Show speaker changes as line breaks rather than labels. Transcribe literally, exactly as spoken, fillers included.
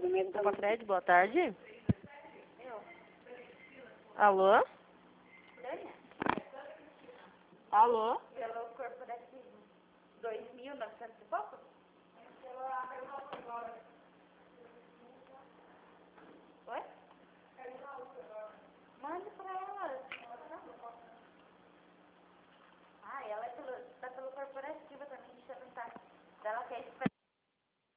medo da...
Opa, Fred, boa tarde.
Eu.
Alô?
Dania.
Alô?
Pelo corporativo. Dois mil novecentos e pouco?